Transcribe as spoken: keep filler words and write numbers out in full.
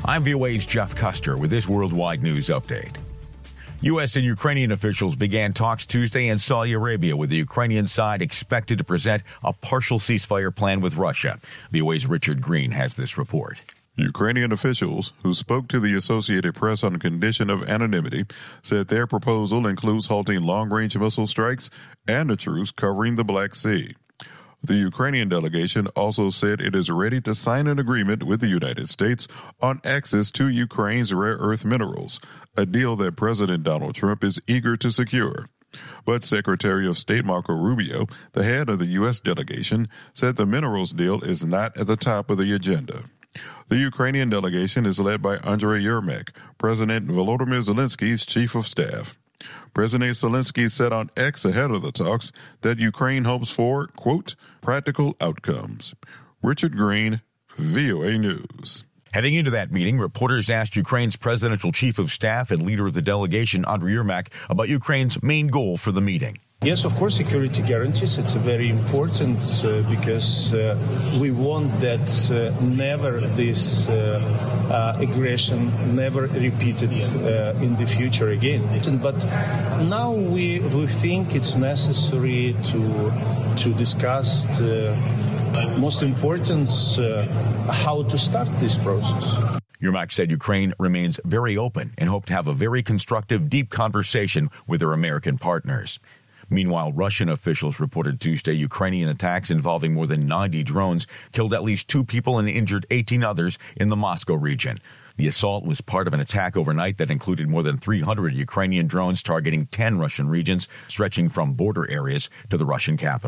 I'm V O A's Jeff Custer with this worldwide news update. U S and Ukrainian officials began talks Tuesday in Saudi Arabia, with the Ukrainian side expected to present a partial ceasefire plan with Russia. V O A's Richard Green has this report. Ukrainian officials, who spoke to the Associated Press on condition of anonymity, said their proposal includes halting long-range missile strikes and a truce covering the Black Sea. The Ukrainian delegation also said it is ready to sign an agreement with the United States on access to Ukraine's rare earth minerals, a deal that President Donald Trump is eager to secure. But Secretary of State Marco Rubio, the head of the U S delegation, said the minerals deal is not at the top of the agenda. The Ukrainian delegation is led by Andriy Yermak, President Volodymyr Zelensky's chief of staff. President Zelensky said on X ahead of the talks that Ukraine hopes for, quote, practical outcomes. Richard Green, V O A News. Heading into that meeting, reporters asked Ukraine's presidential chief of staff and leader of the delegation, Andriy Yermak, about Ukraine's main goal for the meeting. Yes, of course, security guarantees. It's very important uh, because uh, we want that uh, never this uh, uh, aggression never repeated uh, in the future again. But now we we think it's necessary to to discuss the most important uh, how to start this process. Yermak said Ukraine remains very open and hoped to have a very constructive, deep conversation with their American partners. Meanwhile, Russian officials reported Tuesday Ukrainian attacks involving more than ninety drones killed at least two people and injured eighteen others in the Moscow region. The assault was part of an attack overnight that included more than three hundred Ukrainian drones targeting ten Russian regions, stretching from border areas to the Russian capital.